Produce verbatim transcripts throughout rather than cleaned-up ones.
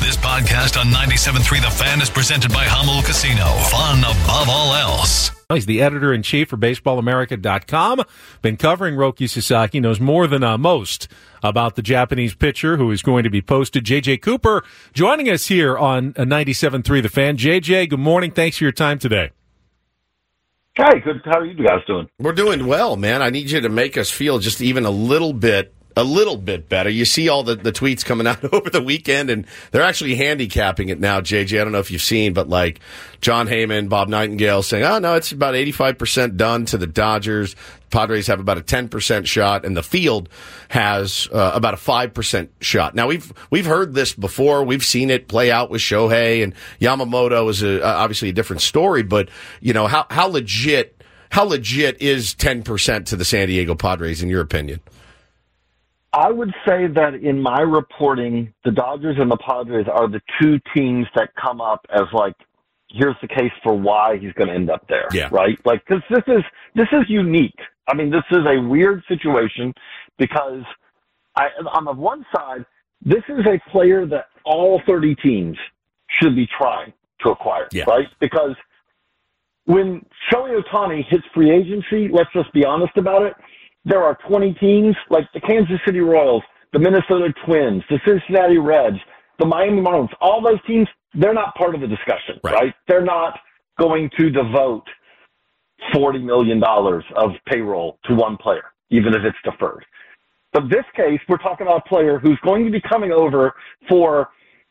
This podcast on ninety-seven point three The Fan is presented by Hummel Casino. Fun above all else. He's the editor-in-chief for baseball america dot com. Been covering Roki Sasaki, knows more than uh, most about the Japanese pitcher who is going to be posted. J J Cooper joining us here on ninety-seven point three The Fan. J J, good morning. Thanks for your time today. Hey, good. How are you guys doing? We're doing well, man. I need you to make us feel just even a little bit A little bit better. You see all the, the tweets coming out over the weekend, and they're actually handicapping it now, J J. I don't know if you've seen, but like John Heyman, Bob Nightingale saying, oh, no, it's about eighty-five percent done to the Dodgers. Padres have about a ten percent shot, and the field has uh, about a five percent shot. Now, we've we've heard this before. We've seen it play out with Shohei, and Yamamoto is a, obviously a different story, but, you know, how, how legit how legit is ten percent to the San Diego Padres, in your opinion? I would say that in my reporting, the Dodgers and the Padres are the two teams that come up as like, here's the case for why he's going to end up there. Yeah. Right? Like, cause this is, this is unique. I mean, this is a weird situation because I, on the one side, this is a player that all thirty teams should be trying to acquire. Yeah. Right? Because when Shohei Ohtani hits free agency, let's just be honest about it, there are twenty teams, like the Kansas City Royals, the Minnesota Twins, the Cincinnati Reds, the Miami Marlins. All those teams, they're not part of the discussion, right? right? They're not going to devote forty million dollars of payroll to one player, even if it's deferred. But this case, we're talking about a player who's going to be coming over for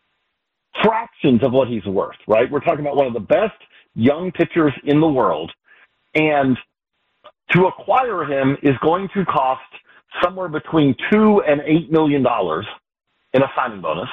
fractions of what he's worth, right? We're talking about one of the best young pitchers in the world, and to acquire him is going to cost somewhere between two and eight million dollars in a signing bonus,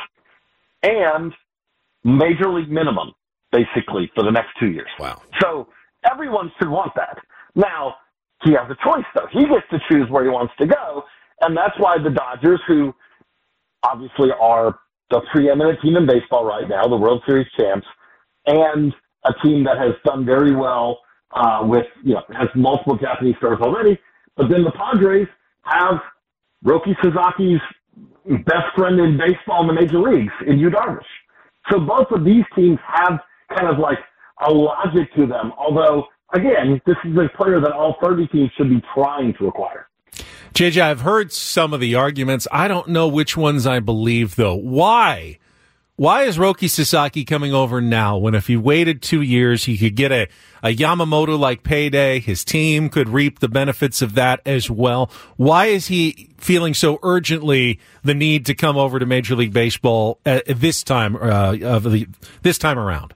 and major league minimum, basically, for the next two years. Wow! So everyone should want that. Now he has a choice, though. He gets to choose where he wants to go, and that's why the Dodgers, who obviously are the preeminent team in baseball right now, the World Series champs, and a team that has done very well. Uh, with, you know, has multiple Japanese stars already, but then the Padres have Roki Sasaki's best friend in baseball in the major leagues, in Yu Darvish. So both of these teams have kind of like a logic to them, although, again, this is a player that all thirty teams should be trying to acquire. J J, I've heard some of the arguments. I don't know which ones I believe, though. Why? Why is Roki Sasaki coming over now when if he waited two years, he could get a, a Yamamoto-like payday? His team could reap the benefits of that as well. Why is he feeling so urgently the need to come over to Major League Baseball at this time uh, of the this time around?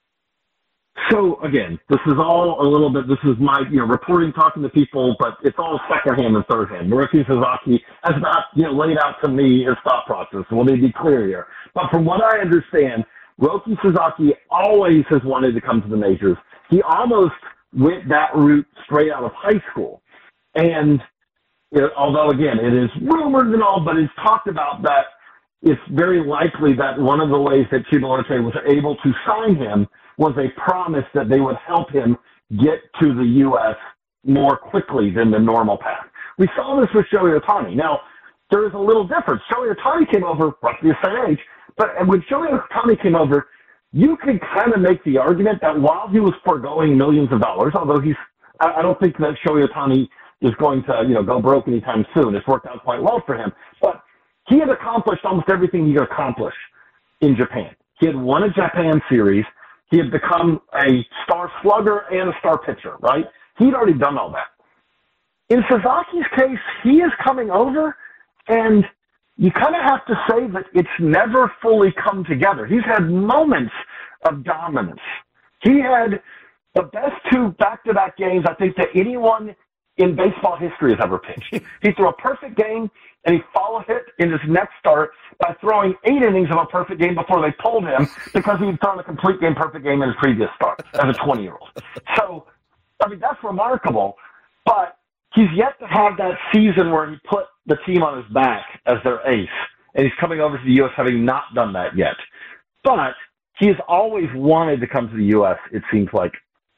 So, again, this is all a little bit, this is my, you know, reporting, talking to people, but it's all secondhand and thirdhand. Roki Sasaki has not, you know, laid out to me his thought process. So let me be clear here. But from what I understand, Roki Sasaki always has wanted to come to the majors. He almost went that route straight out of high school. And you know, although, again, it is rumored and all, but it's talked about that it's very likely that one of the ways that Chiba Lotte was able to sign him was a promise that they would help him get to the U S more quickly than the normal path. We saw this with Shohei Ohtani. Now, there is a little difference. Shohei Ohtani came over roughly the same age, but when Shohei Ohtani came over, you could kind of make the argument that while he was foregoing millions of dollars, although he's, I don't think that Shohei Ohtani is going to, you know, go broke anytime soon. It's worked out quite well for him, but he had accomplished almost everything he could accomplish in Japan. He had won a Japan series. He had become a star slugger and a star pitcher, right? He'd already done all that. In Sasaki's case, he is coming over, and you kind of have to say that it's never fully come together. He's had moments of dominance. He had the best two back-to-back games, I think, that anyone in baseball history has ever pitched. He threw a perfect game, and he followed it in his next start by throwing eight innings of a perfect game before they pulled him because he had thrown a complete game, perfect game in his previous start as a twenty-year-old. So, I mean, that's remarkable, but he's yet to have that season where he put the team on his back as their ace, and he's coming over to the U S having not done that yet. But he has always wanted to come to the U S, it seems like.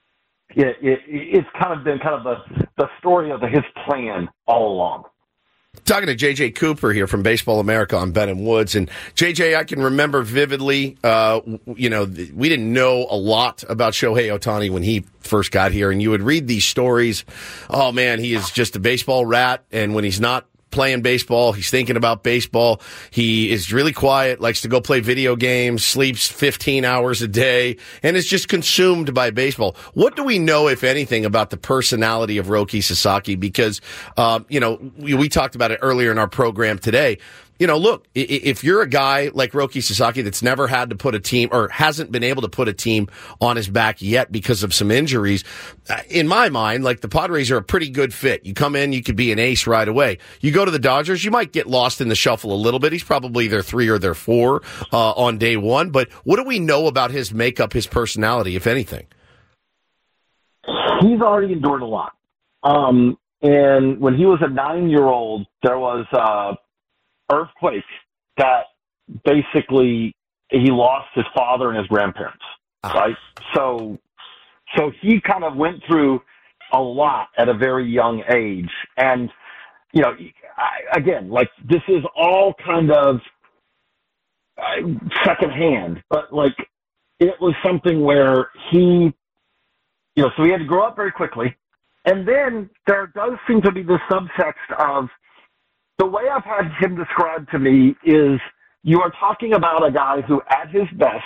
It, it, it's kind of been kind of the, the story of the, his plan all along. Talking to J J Cooper here from Baseball America on Ben and Woods. And J J, I can remember vividly, uh, you know, we didn't know a lot about Shohei Ohtani when he first got here. And you would read these stories. Oh, man, he is just a baseball rat. And when he's not playing baseball, he's thinking about baseball. He is really quiet, likes to go play video games, sleeps fifteen hours a day, and is just consumed by baseball. What do we know, if anything, about the personality of Roki Sasaki? Because, uh, you know, we, we talked about it earlier in our program today. You know, look, if you're a guy like Roki Sasaki that's never had to put a team or hasn't been able to put a team on his back yet because of some injuries, in my mind, like the Padres are a pretty good fit. You come in, you could be an ace right away. You go to the Dodgers, you might get lost in the shuffle a little bit. He's probably their three or their four uh, on day one. But what do we know about his makeup, his personality, if anything? He's already endured a lot. Um, and when he was a nine-year-old, there was uh, earthquake that basically he lost his father and his grandparents, right? So, so he kind of went through a lot at a very young age. And, you know, I, again, like this is all kind of uh, secondhand, but like it was something where he, you know, so he had to grow up very quickly. And then there does seem to be this subtext of, the way I've had him described to me is you are talking about a guy who, at his best,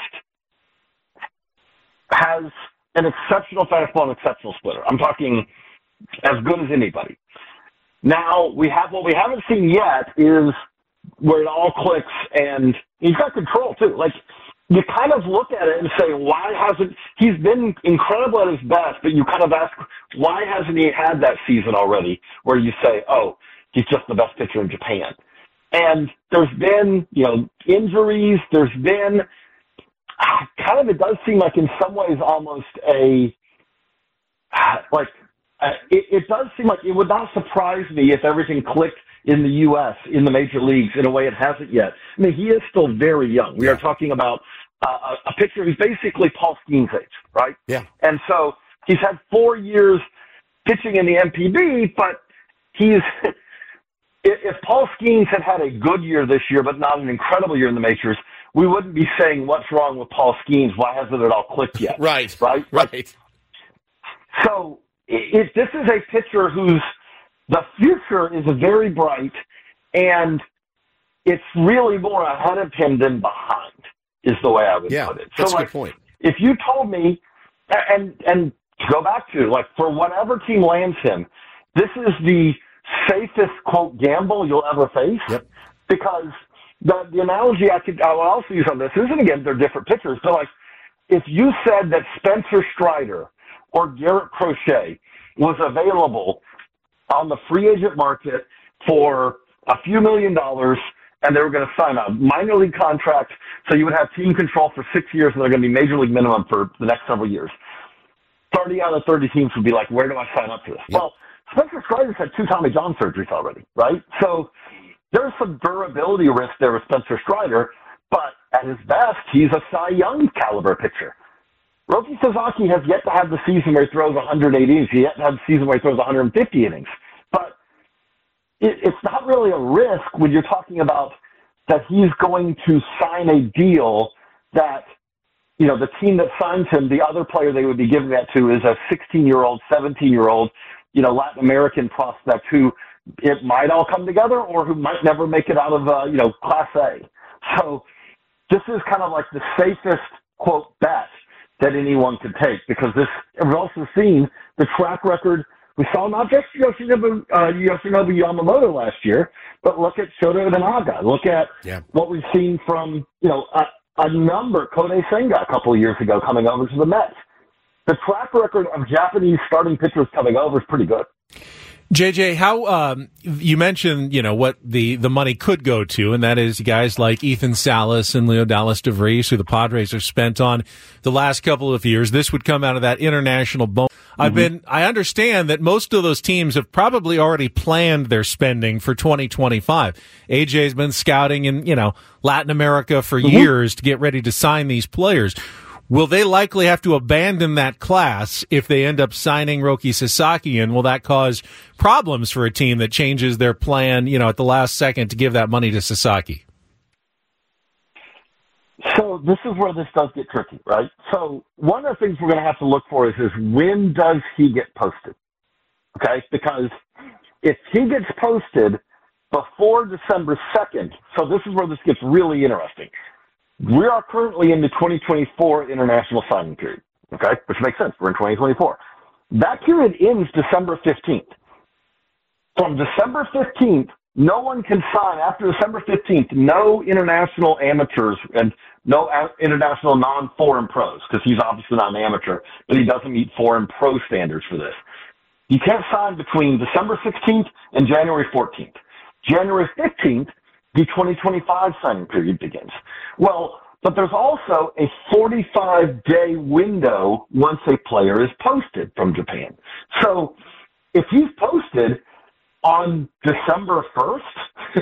has an exceptional fastball and exceptional splitter. I'm talking as good as anybody. Now, we have what we haven't seen yet is where it all clicks, and he's got control, too. Like, you kind of look at it and say, why hasn't – he's been incredible at his best, but you kind of ask, why hasn't he had that season already where you say, oh, he's just the best pitcher in Japan. And there's been, you know, injuries. There's been uh, kind of, it does seem like in some ways almost a, uh, like, uh, it, it does seem like it would not surprise me if everything clicked in the U S, in the major leagues, in a way it hasn't yet. I mean, he is still very young. We are talking about uh, a pitcher who's basically Paul Skeens' age, right? Yeah. And so he's had four years pitching in the M P B, but he's... If Paul Skeens had had a good year this year, but not an incredible year in the majors, we wouldn't be saying, what's wrong with Paul Skeens? Why hasn't it all clicked yet? Right. Right? Right. So if this is a pitcher whose the future is very bright, and it's really more ahead of him than behind, is the way I would yeah, put it. That's so, a like, good point. If you told me, and, and to go back to, like, for whatever team lands him, this is the safest, quote, gamble you'll ever face. Yep. Because the the analogy I could I will also use on this isn't, again, they're different pitchers, but like if you said that Spencer Strider or Garrett Crochet was available on the free agent market for a few million dollars and they were going to sign a minor league contract, so you would have team control for six years and they're going to be major league minimum for the next several years. thirty out of thirty teams would be like, where do I sign up for this? Yep. Well, Spencer Strider's had two Tommy John surgeries already, right? So there's some durability risk there with Spencer Strider, but at his best, he's a Cy Young caliber pitcher. Roki Sasaki has yet to have the season where he throws one hundred eight innings. He yet to have the season where he throws one hundred fifty innings. But it, it's not really a risk when you're talking about that he's going to sign a deal that, you know, the team that signs him, the other player they would be giving that to is a sixteen-year-old, seventeen-year-old, you know, Latin American prospect who it might all come together or who might never make it out of, uh, you know, Class A. So this is kind of like the safest, quote, bet that anyone could take because this, we've also seen the track record. We saw not just Yoshinobu, uh, Yoshinobu Yamamoto last year, but look at Shota Imanaga. Look at yeah. what we've seen from, you know, a, a number, Kodai Senga a couple of years ago coming over to the Mets. The track record of Japanese starting pitchers coming over is pretty good. J J, how um, you mentioned, you know, what the, the money could go to, and that is guys like Ethan Salas and Leo Dallas DeVries, who the Padres have spent on the last couple of years. This would come out of that international bonus. Mm-hmm. I've been, I understand that most of those teams have probably already planned their spending for twenty twenty-five. A J's been scouting in, you know, Latin America for mm-hmm. years to get ready to sign these players. will they likely have to abandon that class if they end up signing Roki Sasaki? And will that cause problems for a team that changes their plan, you know, at the last second to give that money to Sasaki? So this is where this does get tricky, right? So one of the things we're going to have to look for is, is when does he get posted? Okay? Because if he gets posted before December second, so this is where this gets really interesting. We are currently in the twenty twenty-four international signing period, okay? Which makes sense. We're in twenty twenty-four. That period ends December fifteenth. From December fifteenth, no one can sign after December fifteenth, no international amateurs and no international non-foreign pros, because he's obviously not an amateur, but he doesn't meet foreign pro standards for this. You can't sign between December sixteenth and January fourteenth. January fifteenth, the twenty twenty-five signing period begins. Well, but there's also a forty-five day window once a player is posted from Japan. So if he's posted on December first,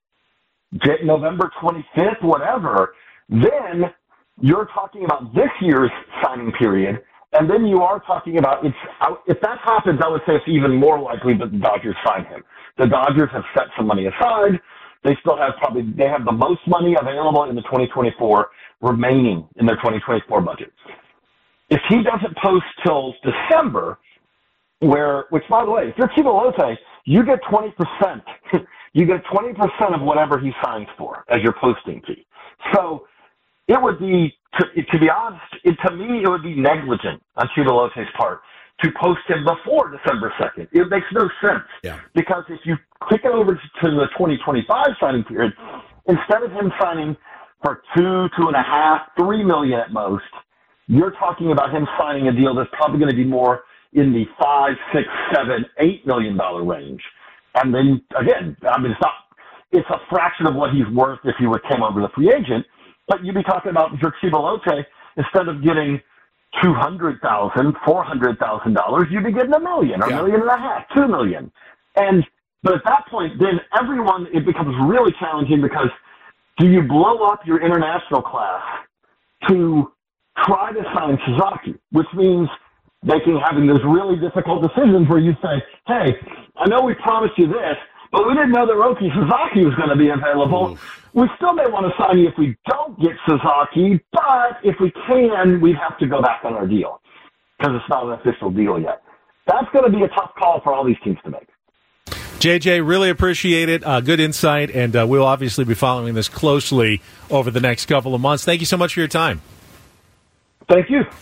November twenty-fifth, whatever, then you're talking about this year's signing period, and then you are talking about, it's, if that happens, I would say it's even more likely that the Dodgers sign him. The Dodgers have set some money aside. They still have probably, they have the most money available in the twenty twenty-four remaining in their twenty twenty-four budget. If he doesn't post till December, where, which by the way, if you're Kiba Lotte, you get twenty percent. You get twenty percent of whatever he signs for as your posting fee. So it would be, to, to be honest, it, to me, it would be negligent on Kiba Lotte's part to post him before December second. It makes no sense. Yeah. Because if you click it over to the twenty twenty-five signing period, instead of him signing for two, two and a half, three million at most, you're talking about him signing a deal that's probably going to be more in the five, six, seven, eight million dollar range. And then again, I mean, it's not, it's a fraction of what he's worth if he would came over as a free agent, but you'd be talking about for Kiba Lotte, instead of getting two hundred thousand dollars, four hundred thousand dollars, you'd be getting a million or a yeah. million and a half, two million. And, but at that point, then everyone, it becomes really challenging because do you blow up your international class to try to sign Sasaki, which means making, having those really difficult decisions where you say, hey, I know we promised you this, but we didn't know that Roki Sasaki was going to be available. Oof. We still may want to sign you if we don't get Sasaki, but if we can, we'd have to go back on our deal because it's not an official deal yet. That's going to be a tough call for all these teams to make. J J, really appreciate it. Uh, good insight, and uh, we'll obviously be following this closely over the next couple of months. Thank you so much for your time. Thank you.